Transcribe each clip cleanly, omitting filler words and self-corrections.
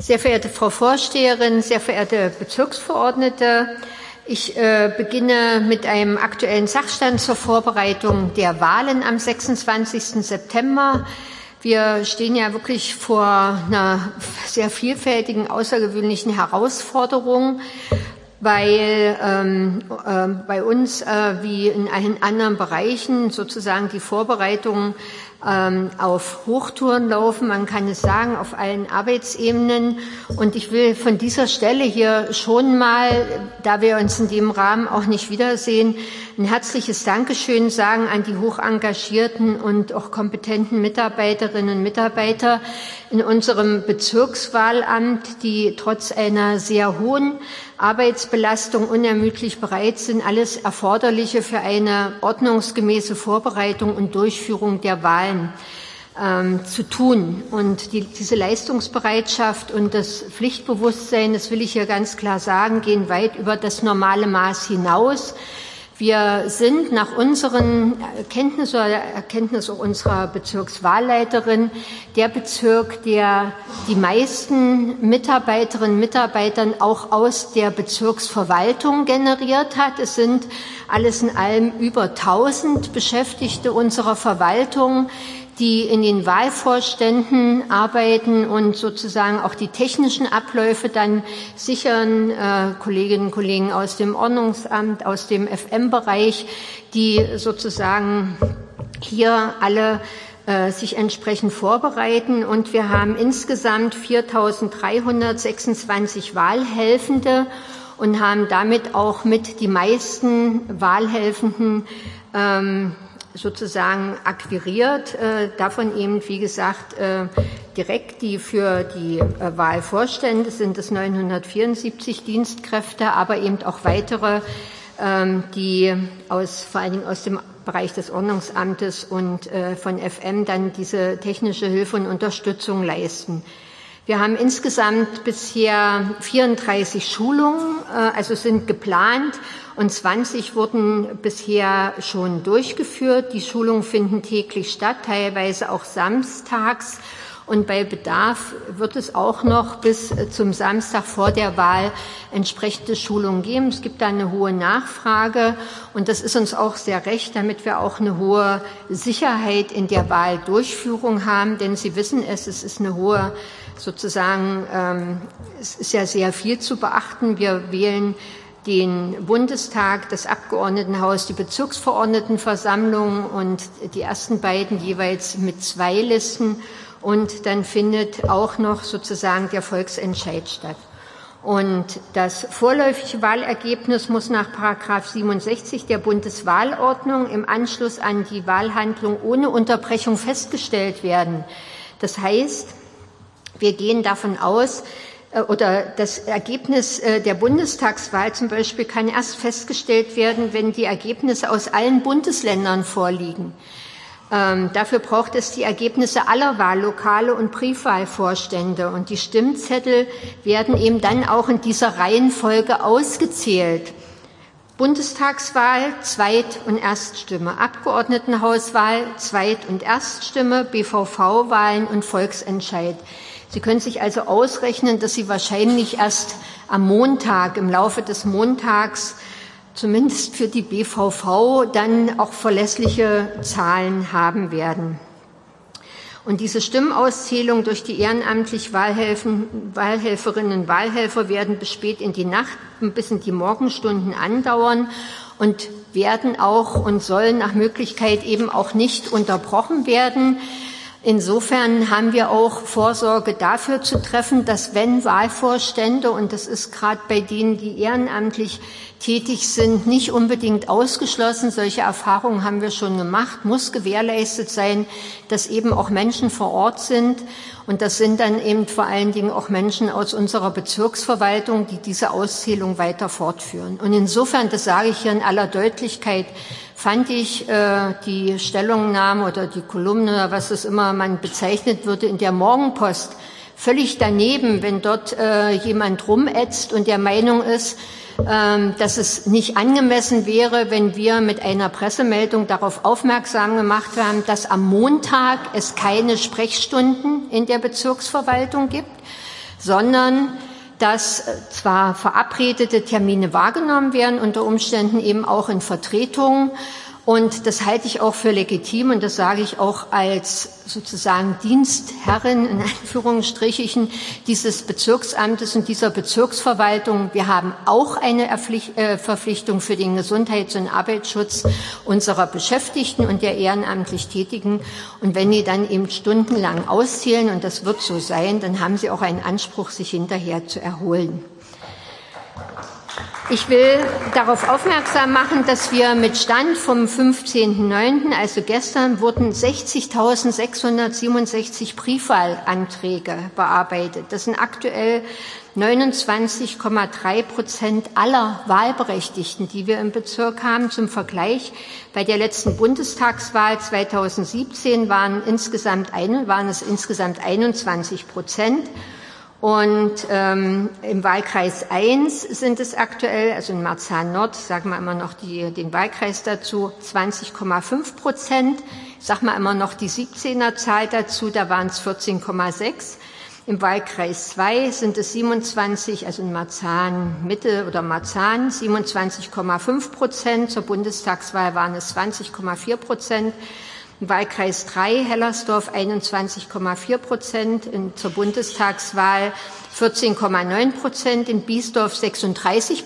Sehr verehrte Frau Vorsteherin, sehr verehrte Bezirksverordnete, ich beginne mit einem aktuellen Sachstand zur Vorbereitung der Wahlen am 26. September. Wir stehen ja wirklich vor einer sehr vielfältigen, außergewöhnlichen Herausforderung, weil bei uns wie in allen anderen Bereichen sozusagen die Vorbereitungen auf Hochtouren laufen, man kann es sagen, auf allen Arbeitsebenen. Und ich will von dieser Stelle hier schon mal, da wir uns in dem Rahmen auch nicht wiedersehen, ein herzliches Dankeschön sagen an die hoch engagierten und auch kompetenten Mitarbeiterinnen und Mitarbeiter in unserem Bezirkswahlamt, die trotz einer sehr hohen Arbeitsbelastung unermüdlich bereit sind, alles Erforderliche für eine ordnungsgemäße Vorbereitung und Durchführung der Wahlen zu tun. Und diese Leistungsbereitschaft und das Pflichtbewusstsein, das will ich hier ganz klar sagen, gehen weit über das normale Maß hinaus. Wir sind nach unseren Erkenntnissen oder der Erkenntnis auch unserer Bezirkswahlleiterin der Bezirk, der die meisten Mitarbeiterinnen und Mitarbeitern auch aus der Bezirksverwaltung generiert hat. Es sind alles in allem über 1000 Beschäftigte unserer Verwaltung, die in den Wahlvorständen arbeiten und sozusagen auch die technischen Abläufe dann sichern, Kolleginnen und Kollegen aus dem Ordnungsamt, aus dem FM-Bereich, die sozusagen hier alle sich entsprechend vorbereiten. Und wir haben insgesamt 4.326 Wahlhelfende und haben damit auch mit die meisten Wahlhelfenden sozusagen akquiriert, davon eben, wie gesagt, direkt die für die Wahlvorstände sind es 974 Dienstkräfte, aber eben auch weitere, die vor allen Dingen aus dem Bereich des Ordnungsamtes und von FM dann diese technische Hilfe und Unterstützung leisten. Wir haben insgesamt bisher 34 Schulungen, also sind geplant, und 20 wurden bisher schon durchgeführt. Die Schulungen finden täglich statt, teilweise auch samstags. Und bei Bedarf wird es auch noch bis zum Samstag vor der Wahl entsprechende Schulungen geben. Es gibt da eine hohe Nachfrage und das ist uns auch sehr recht, damit wir auch eine hohe Sicherheit in der Wahldurchführung haben. Denn Sie wissen es ist eine hohe sozusagen, es ist ja sehr viel zu beachten. Wir wählen den Bundestag, das Abgeordnetenhaus, die Bezirksverordnetenversammlung und die ersten beiden jeweils mit 2 Listen. Und dann findet auch noch sozusagen der Volksentscheid statt. Und das vorläufige Wahlergebnis muss nach § 67 der Bundeswahlordnung im Anschluss an die Wahlhandlung ohne Unterbrechung festgestellt werden. Das heißt, wir gehen davon aus, oder das Ergebnis der Bundestagswahl zum Beispiel kann erst festgestellt werden, wenn die Ergebnisse aus allen Bundesländern vorliegen. Dafür braucht es die Ergebnisse aller Wahllokale und Briefwahlvorstände. Und die Stimmzettel werden eben dann auch in dieser Reihenfolge ausgezählt. Bundestagswahl, Zweit- und Erststimme, Abgeordnetenhauswahl, Zweit- und Erststimme, BVV-Wahlen und Volksentscheid. Sie können sich also ausrechnen, dass Sie wahrscheinlich erst am Montag, im Laufe des Montags, zumindest für die BVV, dann auch verlässliche Zahlen haben werden. Und diese Stimmauszählung durch die ehrenamtlich Wahlhelferinnen und Wahlhelfer werden bis spät in die Nacht, bis in die Morgenstunden andauern und werden auch und sollen nach Möglichkeit eben auch nicht unterbrochen werden. Insofern haben wir auch Vorsorge dafür zu treffen, dass wenn Wahlvorstände, und das ist gerade bei denen, die ehrenamtlich tätig sind, nicht unbedingt ausgeschlossen, solche Erfahrungen haben wir schon gemacht, muss gewährleistet sein, dass eben auch Menschen vor Ort sind. Und das sind dann eben vor allen Dingen auch Menschen aus unserer Bezirksverwaltung, die diese Auszählung weiter fortführen. Und insofern, das sage ich hier in aller Deutlichkeit, fand ich die Stellungnahme oder die Kolumne oder was es immer man bezeichnet würde in der Morgenpost völlig daneben, wenn dort jemand rumätzt und der Meinung ist, dass es nicht angemessen wäre, wenn wir mit einer Pressemeldung darauf aufmerksam gemacht haben, dass am Montag es keine Sprechstunden in der Bezirksverwaltung gibt, sondern dass zwar verabredete Termine wahrgenommen werden, unter Umständen eben auch in Vertretungen. Und das halte ich auch für legitim und das sage ich auch als sozusagen Dienstherrin in Anführungsstrichen dieses Bezirksamtes und dieser Bezirksverwaltung. Wir haben auch eine Verpflichtung für den Gesundheits- und Arbeitsschutz unserer Beschäftigten und der ehrenamtlich Tätigen. Und wenn die dann eben stundenlang auszählen, und das wird so sein, dann haben sie auch einen Anspruch, sich hinterher zu erholen. Ich will darauf aufmerksam machen, dass wir mit Stand vom 15.09., also gestern, wurden 60.667 Briefwahlanträge bearbeitet. Das sind aktuell 29,3% aller Wahlberechtigten, die wir im Bezirk haben. Zum Vergleich, bei der letzten Bundestagswahl 2017 waren es insgesamt 21%. Und im Wahlkreis 1 sind es aktuell, also in Marzahn-Nord, sagen wir immer noch den Wahlkreis dazu, 20,5%. Ich sage mal immer noch die 17er-Zahl dazu, da waren es 14,6%. Im Wahlkreis 2 sind es 27, also in Marzahn-Mitte oder Marzahn 27,5%. Zur Bundestagswahl waren es 20,4%. Im Wahlkreis 3 Hellersdorf 21,4%, zur Bundestagswahl 14,9%, in Biesdorf 36%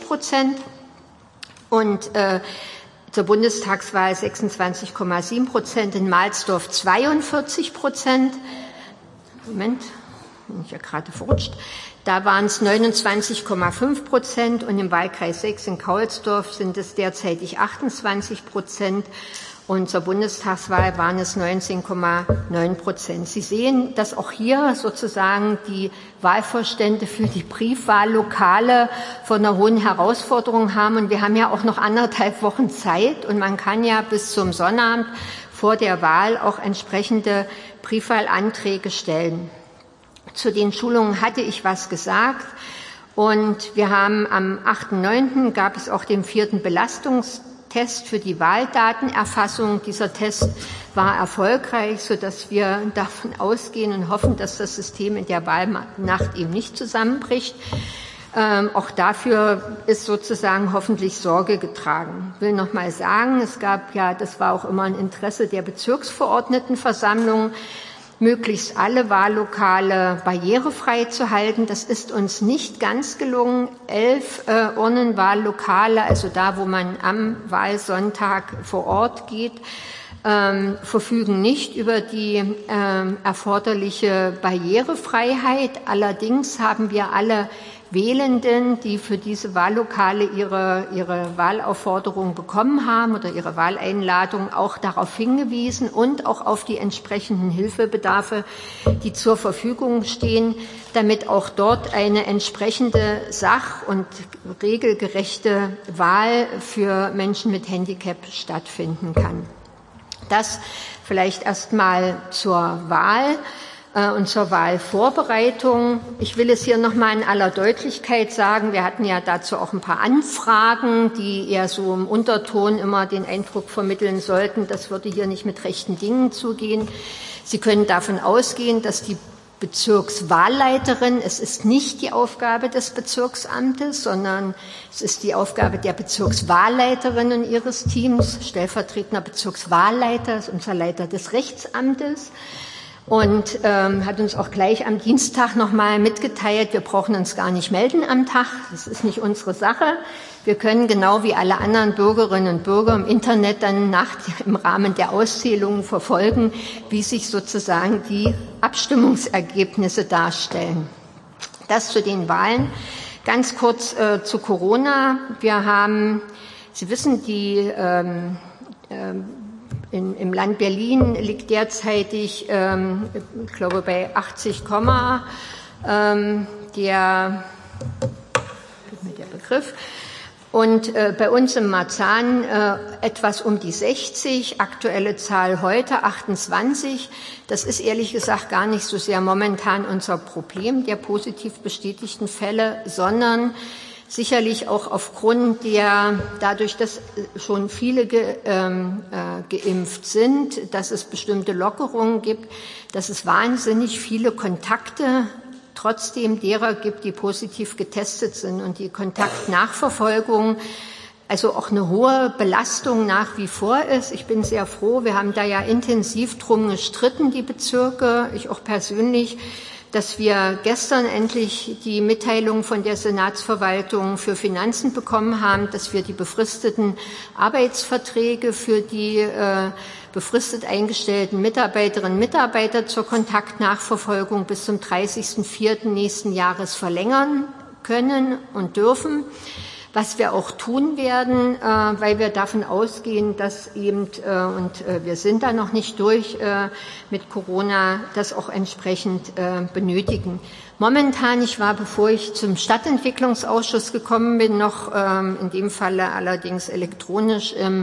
und zur Bundestagswahl 26,7%, in Mahlsdorf 42%. Moment, bin ich ja gerade verrutscht. Da waren es 29,5% und im Wahlkreis 6 in Kaulsdorf sind es derzeitig 28%. Und zur Bundestagswahl waren es 19,9%. Sie sehen, dass auch hier sozusagen die Wahlvorstände für die Briefwahllokale vor einer hohen Herausforderung haben. Und wir haben ja auch noch 1,5 Wochen Zeit. Und man kann ja bis zum Sonnabend vor der Wahl auch entsprechende Briefwahlanträge stellen. Zu den Schulungen hatte ich was gesagt. Und wir haben am 8.9. gab es auch den 4. Belastungstest für die Wahldatenerfassung. Dieser Test war erfolgreich, sodass wir davon ausgehen und hoffen, dass das System in der Wahlnacht eben nicht zusammenbricht. Auch dafür ist sozusagen hoffentlich Sorge getragen. Ich will noch mal sagen, es gab ja, das war auch immer ein Interesse der Bezirksverordnetenversammlung, möglichst alle Wahllokale barrierefrei zu halten. Das ist uns nicht ganz gelungen. 11 Urnenwahllokale, also da, wo man am Wahlsonntag vor Ort geht, verfügen nicht über die erforderliche Barrierefreiheit. Allerdings haben wir alle Wählenden, die für diese Wahllokale ihre Wahlaufforderung bekommen haben oder ihre Wahleinladung, auch darauf hingewiesen und auch auf die entsprechenden Hilfebedarfe, die zur Verfügung stehen, damit auch dort eine entsprechende sach- und regelgerechte Wahl für Menschen mit Handicap stattfinden kann. Das vielleicht erst mal zur Wahl und zur Wahlvorbereitung. Ich will es hier noch mal in aller Deutlichkeit sagen. Wir hatten ja dazu auch ein paar Anfragen, die eher so im Unterton immer den Eindruck vermitteln sollten, das würde hier nicht mit rechten Dingen zugehen. Sie können davon ausgehen, dass die Bezirkswahlleiterin, es ist nicht die Aufgabe des Bezirksamtes, sondern es ist die Aufgabe der Bezirkswahlleiterin und ihres Teams. Stellvertretender Bezirkswahlleiter ist unser Leiter des Rechtsamtes. Und hat uns auch gleich am Dienstag noch mal mitgeteilt, wir brauchen uns gar nicht melden am Tag, das ist nicht unsere Sache. Wir können genau wie alle anderen Bürgerinnen und Bürger im Internet dann im Rahmen der Auszählungen verfolgen, wie sich sozusagen die Abstimmungsergebnisse darstellen. Das zu den Wahlen. Ganz kurz zu Corona. Wir haben, Sie wissen, im Land Berlin liegt derzeitig, ich glaube, bei 80, der Begriff. Und bei uns im Marzahn etwas um die 60, aktuelle Zahl heute 28. Das ist ehrlich gesagt gar nicht so sehr momentan unser Problem der positiv bestätigten Fälle, sondern sicherlich auch aufgrund dadurch, dass schon viele geimpft sind, dass es bestimmte Lockerungen gibt, dass es wahnsinnig viele Kontakte trotzdem derer gibt, die positiv getestet sind und die Kontaktnachverfolgung also auch eine hohe Belastung nach wie vor ist. Ich bin sehr froh, wir haben da ja intensiv drum gestritten, die Bezirke, ich auch persönlich, dass wir gestern endlich die Mitteilung von der Senatsverwaltung für Finanzen bekommen haben, dass wir die befristeten Arbeitsverträge für die befristet eingestellten Mitarbeiterinnen und Mitarbeiter zur Kontaktnachverfolgung bis zum 30.04. nächsten Jahres verlängern können und dürfen. Was wir auch tun werden, weil wir davon ausgehen, dass eben, wir sind da noch nicht durch mit Corona, das auch entsprechend benötigen. Momentan, ich war, bevor ich zum Stadtentwicklungsausschuss gekommen bin, noch in dem Falle allerdings elektronisch im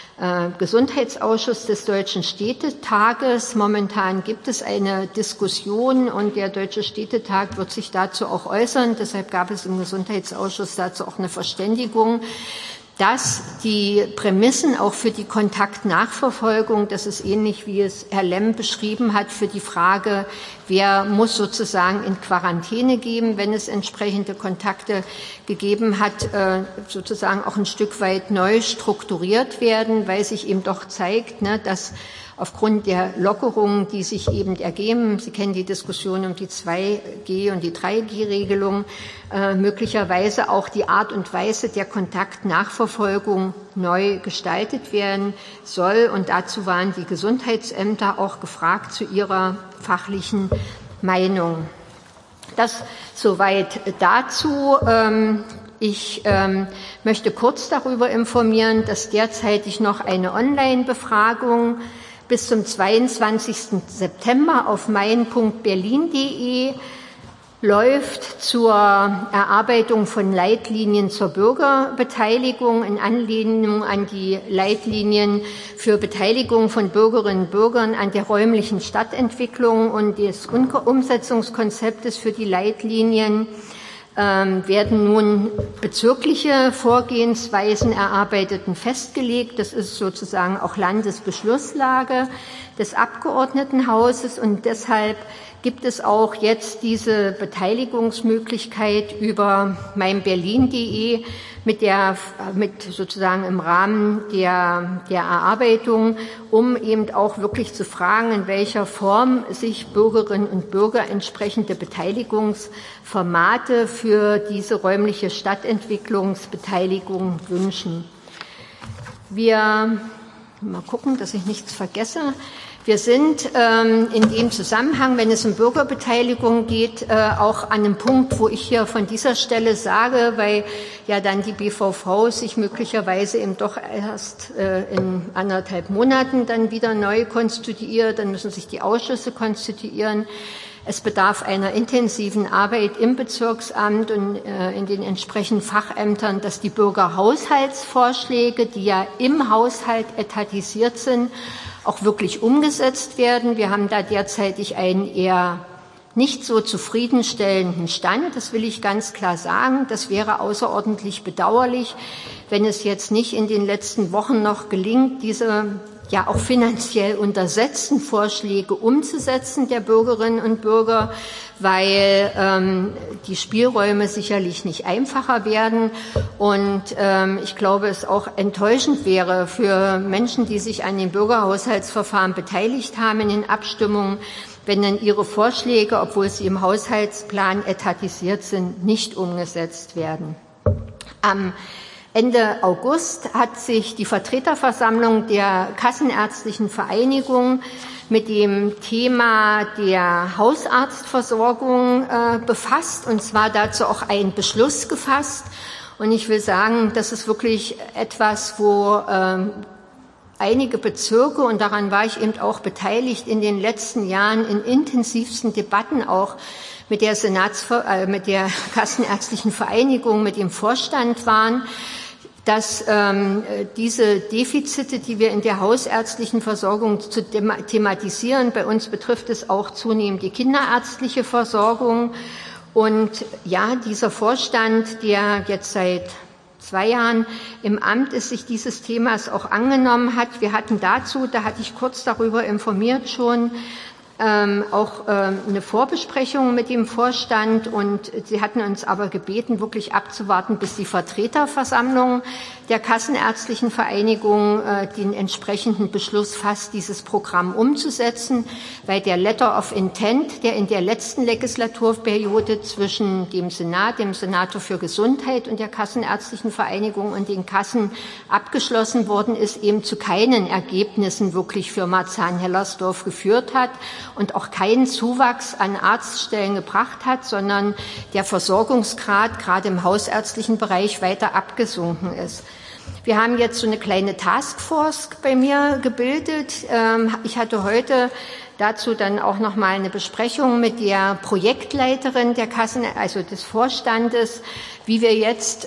Gesundheitsausschuss des Deutschen Städtetages. Momentan gibt es eine Diskussion und der Deutsche Städtetag wird sich dazu auch äußern. Deshalb gab es im Gesundheitsausschuss dazu auch eine Verständigung, dass die Prämissen auch für die Kontaktnachverfolgung, das ist ähnlich wie es Herr Lemm beschrieben hat, für die Frage, wer muss sozusagen in Quarantäne gehen, wenn es entsprechende Kontakte gegeben hat, sozusagen auch ein Stück weit neu strukturiert werden, weil sich eben doch zeigt, dass aufgrund der Lockerungen, die sich eben ergeben, Sie kennen die Diskussion um die 2G- und die 3G-Regelung, möglicherweise auch die Art und Weise der Kontaktnachverfolgung neu gestaltet werden soll. Und dazu waren die Gesundheitsämter auch gefragt zu ihrer fachlichen Meinung. Das soweit dazu. Ich möchte kurz darüber informieren, dass derzeitig noch eine Online-Befragung bis zum 22. September auf mein.berlin.de läuft zur Erarbeitung von Leitlinien zur Bürgerbeteiligung in Anlehnung an die Leitlinien für Beteiligung von Bürgerinnen und Bürgern an der räumlichen Stadtentwicklung und des Umsetzungskonzeptes für die Leitlinien werden nun bezirkliche Vorgehensweisen erarbeitet und festgelegt. Das ist sozusagen auch Landesbeschlusslage des Abgeordnetenhauses und deshalb gibt es auch jetzt diese Beteiligungsmöglichkeit über meinberlin.de mit sozusagen im Rahmen der Erarbeitung, um eben auch wirklich zu fragen, in welcher Form sich Bürgerinnen und Bürger entsprechende Beteiligungsformate für diese räumliche Stadtentwicklungsbeteiligung wünschen. Wir mal gucken, dass ich nichts vergesse. Wir sind in dem Zusammenhang, wenn es um Bürgerbeteiligung geht, auch an einem Punkt, wo ich hier von dieser Stelle sage, weil ja dann die BVV sich möglicherweise eben doch erst in 1,5 Monaten dann wieder neu konstituiert, dann müssen sich die Ausschüsse konstituieren. Es bedarf einer intensiven Arbeit im Bezirksamt und in den entsprechenden Fachämtern, dass die Bürgerhaushaltsvorschläge, die ja im Haushalt etatisiert sind, auch wirklich umgesetzt werden. Wir haben da derzeitig einen eher nicht so zufriedenstellenden Stand. Das will ich ganz klar sagen. Das wäre außerordentlich bedauerlich, wenn es jetzt nicht in den letzten Wochen noch gelingt, diese ja auch finanziell untersetzten Vorschläge umzusetzen der Bürgerinnen und Bürger, weil die Spielräume sicherlich nicht einfacher werden. Und ich glaube, es auch enttäuschend wäre für Menschen, die sich an den Bürgerhaushaltsverfahren beteiligt haben in den Abstimmungen, wenn dann ihre Vorschläge, obwohl sie im Haushaltsplan etatisiert sind, nicht umgesetzt werden. Am Ende August hat sich die Vertreterversammlung der Kassenärztlichen Vereinigung mit dem Thema der Hausarztversorgung befasst, und zwar dazu auch einen Beschluss gefasst. Und ich will sagen, das ist wirklich etwas, wo einige Bezirke, und daran war ich eben auch beteiligt, in den letzten Jahren in intensivsten Debatten auch mit der Kassenärztlichen Vereinigung, mit dem Vorstand waren, dass diese Defizite, die wir in der hausärztlichen Versorgung zu thematisieren, bei uns betrifft es auch zunehmend die kinderärztliche Versorgung. Und ja, dieser Vorstand, der jetzt seit 2 Jahren im Amt ist, sich dieses Themas auch angenommen hat. Wir hatten dazu, da hatte ich kurz darüber informiert schon, auch eine Vorbesprechung mit dem Vorstand, und sie hatten uns aber gebeten, wirklich abzuwarten, bis die Vertreterversammlung der Kassenärztlichen Vereinigung den entsprechenden Beschluss fasst, dieses Programm umzusetzen, weil der Letter of Intent, der in der letzten Legislaturperiode zwischen dem Senat, dem Senator für Gesundheit und der Kassenärztlichen Vereinigung und den Kassen abgeschlossen worden ist, eben zu keinen Ergebnissen wirklich für Marzahn-Hellersdorf geführt hat und auch keinen Zuwachs an Arztstellen gebracht hat, sondern der Versorgungsgrad gerade im hausärztlichen Bereich weiter abgesunken ist. Wir haben jetzt so eine kleine Taskforce bei mir gebildet. Ich hatte heute dazu dann auch noch mal eine Besprechung mit der Projektleiterin der Kassen, also des Vorstandes, wie wir jetzt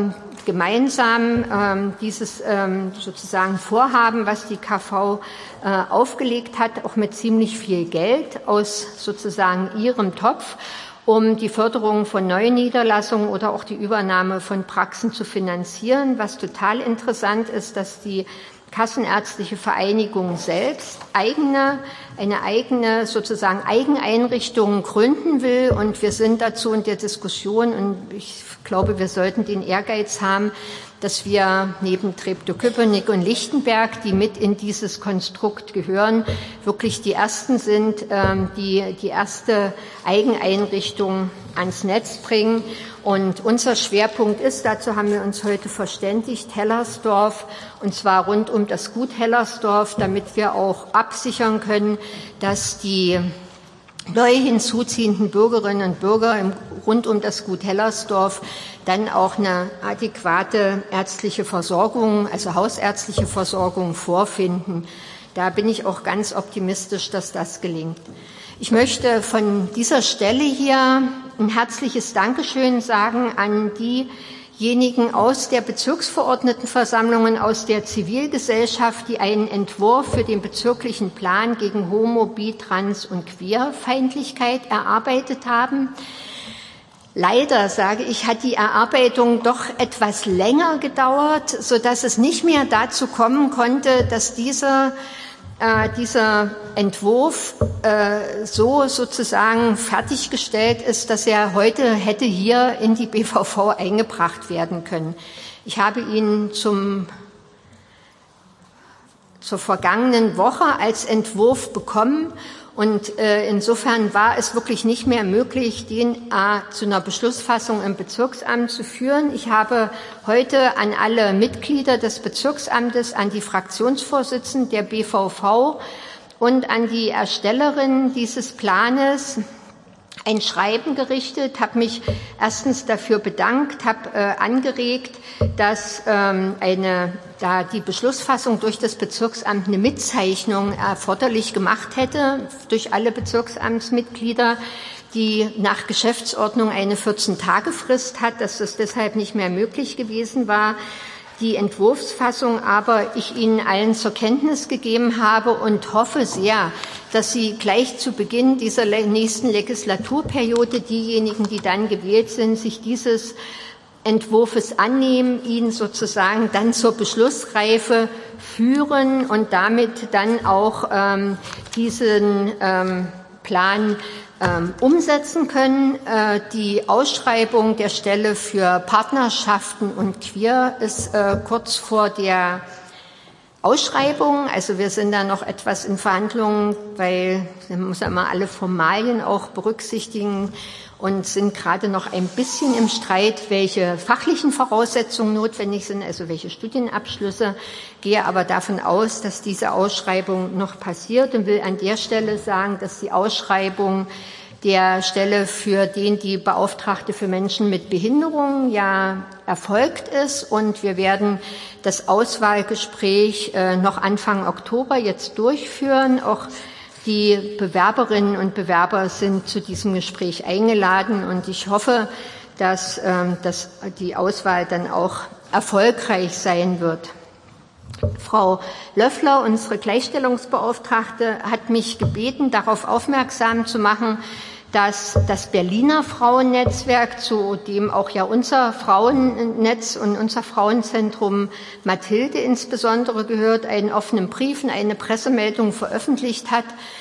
gemeinsam dieses sozusagen Vorhaben, was die KV aufgelegt hat, auch mit ziemlich viel Geld aus sozusagen ihrem Topf, um die Förderung von Neuniederlassungen oder auch die Übernahme von Praxen zu finanzieren. Was total interessant ist, dass die Kassenärztliche Vereinigung selbst eine eigene sozusagen Eigeneinrichtung gründen will, und wir sind dazu in der Diskussion, und ich glaube, wir sollten den Ehrgeiz haben, dass wir neben Treptow-Köpenick und Lichtenberg, die mit in dieses Konstrukt gehören, wirklich die Ersten sind, die erste Eigeneinrichtung ans Netz bringen. Und unser Schwerpunkt ist, dazu haben wir uns heute verständigt, Hellersdorf, und zwar rund um das Gut Hellersdorf, damit wir auch absichern können, dass die neu hinzuziehenden Bürgerinnen und Bürger rund um das Gut Hellersdorf dann auch eine adäquate ärztliche Versorgung, also hausärztliche Versorgung vorfinden. Da bin ich auch ganz optimistisch, dass das gelingt. Ich möchte von dieser Stelle hier ein herzliches Dankeschön sagen an diejenigen aus der Bezirksverordnetenversammlungen, aus der Zivilgesellschaft, die einen Entwurf für den bezirklichen Plan gegen Homo-, Bi-, Trans- und Queerfeindlichkeit erarbeitet haben. Leider, sage ich, hat die Erarbeitung doch etwas länger gedauert, sodass es nicht mehr dazu kommen konnte, dass dieser Entwurf so sozusagen fertiggestellt ist, dass er heute hätte hier in die BVV eingebracht werden können. Ich habe ihn zur vergangenen Woche als Entwurf bekommen, und insofern war es wirklich nicht mehr möglich, den zu einer Beschlussfassung im Bezirksamt zu führen. Ich habe heute an alle Mitglieder des Bezirksamtes, an die Fraktionsvorsitzenden der BVV und an die Erstellerin dieses Planes ein Schreiben gerichtet, habe mich erstens dafür bedankt, habe angeregt, dass da die Beschlussfassung durch das Bezirksamt eine Mitzeichnung erforderlich gemacht hätte durch alle Bezirksamtsmitglieder, die nach Geschäftsordnung eine 14-Tage-Frist hat, dass das deshalb nicht mehr möglich gewesen war. Die Entwurfsfassung aber ich Ihnen allen zur Kenntnis gegeben habe und hoffe sehr, dass Sie gleich zu Beginn dieser nächsten Legislaturperiode, diejenigen, die dann gewählt sind, sich dieses Entwurfs annehmen, ihn sozusagen dann zur Beschlussreife führen und damit dann auch diesen Plan umsetzen können. Die Ausschreibung der Stelle für Partnerschaften und Queer ist kurz vor der Ausschreibung. Also wir sind da noch etwas in Verhandlungen, weil man muss ja immer alle Formalien auch berücksichtigen und sind gerade noch ein bisschen im Streit, welche fachlichen Voraussetzungen notwendig sind, also welche Studienabschlüsse. Gehe aber davon aus, dass diese Ausschreibung noch passiert und will an der Stelle sagen, dass die Ausschreibung der Stelle für die Beauftragte für Menschen mit Behinderung ja erfolgt ist, und wir werden das Auswahlgespräch noch Anfang Oktober jetzt durchführen. Auch die Bewerberinnen und Bewerber sind zu diesem Gespräch eingeladen, und ich hoffe, dass die Auswahl dann auch erfolgreich sein wird. Frau Löffler, unsere Gleichstellungsbeauftragte, hat mich gebeten, darauf aufmerksam zu machen, dass das Berliner Frauennetzwerk, zu dem auch ja unser Frauennetz und unser Frauenzentrum Mathilde insbesondere gehört, einen offenen Brief und eine Pressemeldung veröffentlicht hat,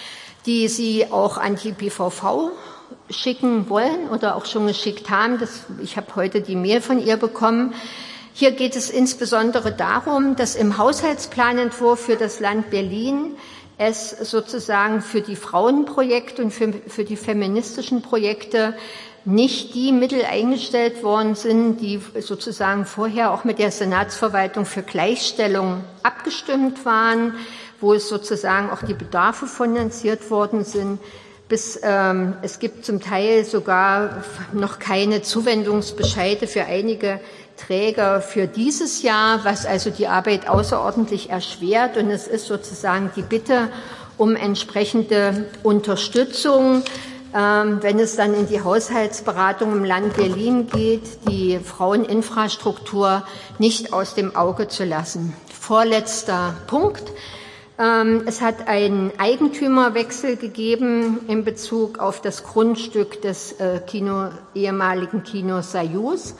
die Sie auch an die BVV schicken wollen oder auch schon geschickt haben. Ich habe heute die Mail von ihr bekommen. Hier geht es insbesondere darum, dass im Haushaltsplanentwurf für das Land Berlin es sozusagen für die Frauenprojekte und für die feministischen Projekte nicht die Mittel eingestellt worden sind, die sozusagen vorher auch mit der Senatsverwaltung für Gleichstellung abgestimmt waren, wo es sozusagen auch die Bedarfe finanziert worden sind. Es gibt zum Teil sogar noch keine Zuwendungsbescheide für einige Träger für dieses Jahr, was also die Arbeit außerordentlich erschwert. Und es ist sozusagen die Bitte um entsprechende Unterstützung, wenn es dann in die Haushaltsberatung im Land Berlin geht, die Fraueninfrastruktur nicht aus dem Auge zu lassen. Vorletzter Punkt. Es hat einen Eigentümerwechsel gegeben in Bezug auf das Grundstück des ehemaligen Kinos Soyuz.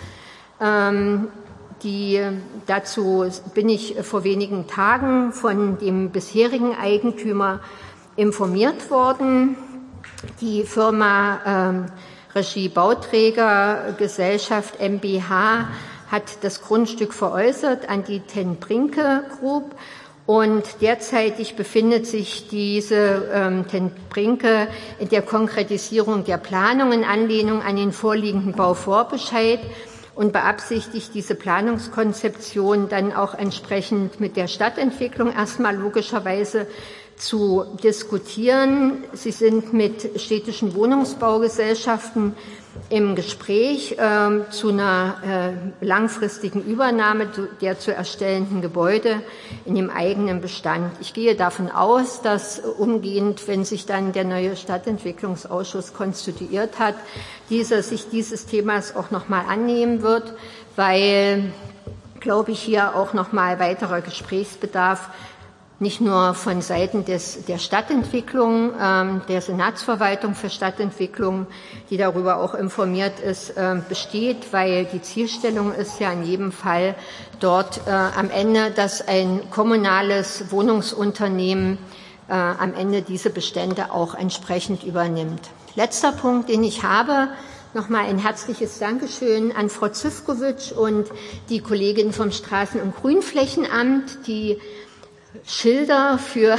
Dazu bin ich vor wenigen Tagen von dem bisherigen Eigentümer informiert worden. Die Firma Regie Bauträger Gesellschaft MBH hat das Grundstück veräußert an die Ten Brinke Group. Und derzeitig befindet sich diese Ten Brinke in der Konkretisierung der Planung in Anlehnung an den vorliegenden Bauvorbescheid und beabsichtigt, diese Planungskonzeption dann auch entsprechend mit der Stadtentwicklung erstmal logischerweise zu diskutieren. Sie sind mit städtischen Wohnungsbaugesellschaften im Gespräch zu einer langfristigen Übernahme der zu erstellenden Gebäude in dem eigenen Bestand. Ich gehe davon aus, dass umgehend, wenn sich dann der neue Stadtentwicklungsausschuss konstituiert hat, sich dieses Themas auch noch mal annehmen wird, weil, glaube ich, hier auch noch mal weiterer Gesprächsbedarf nicht nur von Seiten der Stadtentwicklung, der Senatsverwaltung für Stadtentwicklung, die darüber auch informiert ist, besteht, weil die Zielstellung ist ja in jedem Fall dort am Ende, dass ein kommunales Wohnungsunternehmen am Ende diese Bestände auch entsprechend übernimmt. Letzter Punkt, den ich habe, nochmal ein herzliches Dankeschön an Frau Zivkovic und die Kollegin vom Straßen- und Grünflächenamt, die Schilder für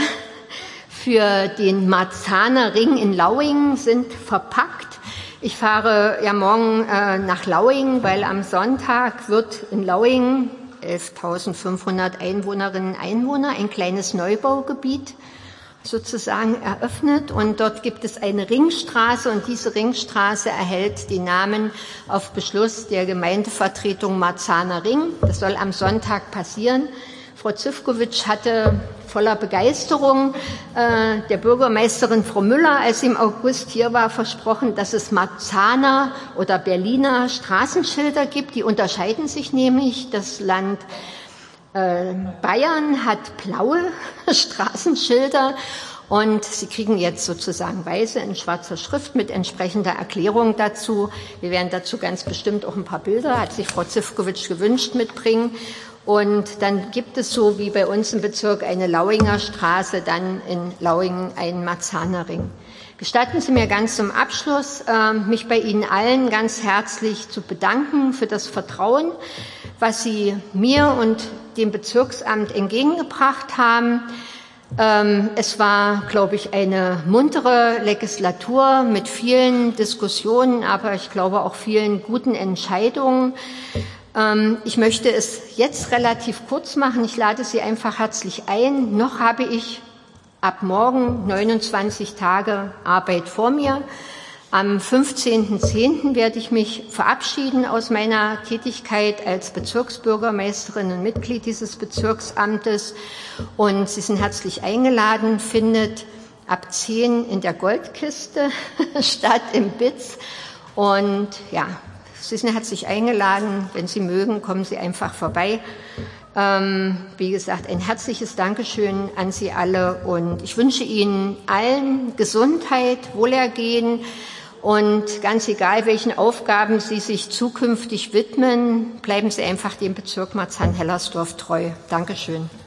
den Marzahner Ring in Lauingen sind verpackt. Ich fahre ja morgen nach Lauingen, weil am Sonntag wird in Lauingen 11.500 Einwohnerinnen und Einwohner ein kleines Neubaugebiet sozusagen eröffnet. Und dort gibt es eine Ringstraße und diese Ringstraße erhält den Namen auf Beschluss der Gemeindevertretung Marzahner Ring. Das soll am Sonntag passieren. Frau Zivkovic hatte voller Begeisterung der Bürgermeisterin Frau Müller, als sie im August hier war, versprochen, dass es Marzahner oder Berliner Straßenschilder gibt. Die unterscheiden sich nämlich. Das Land Bayern hat blaue Straßenschilder und Sie kriegen jetzt sozusagen weiße in schwarzer Schrift mit entsprechender Erklärung dazu. Wir werden dazu ganz bestimmt auch ein paar Bilder, hat sich Frau Zivkovic gewünscht, mitbringen. Und dann gibt es so wie bei uns im Bezirk eine Lauinger Straße, dann in Lauingen einen Marzahner Ring. Gestatten Sie mir ganz zum Abschluss, mich bei Ihnen allen ganz herzlich zu bedanken für das Vertrauen, was Sie mir und dem Bezirksamt entgegengebracht haben. Es war, glaube ich, eine muntere Legislatur mit vielen Diskussionen, aber ich glaube auch vielen guten Entscheidungen. Ich möchte es jetzt relativ kurz machen. Ich lade Sie einfach herzlich ein. Noch habe ich ab morgen 29 Tage Arbeit vor mir. Am 15.10. werde ich mich verabschieden aus meiner Tätigkeit als Bezirksbürgermeisterin und Mitglied dieses Bezirksamtes. Und Sie sind herzlich eingeladen, findet ab 10 in der Goldkiste statt im BITS. Und ja, Sie sind herzlich eingeladen. Wenn Sie mögen, kommen Sie einfach vorbei. Wie gesagt, ein herzliches Dankeschön an Sie alle und ich wünsche Ihnen allen Gesundheit, Wohlergehen und ganz egal, welchen Aufgaben Sie sich zukünftig widmen, bleiben Sie einfach dem Bezirk Marzahn-Hellersdorf treu. Dankeschön.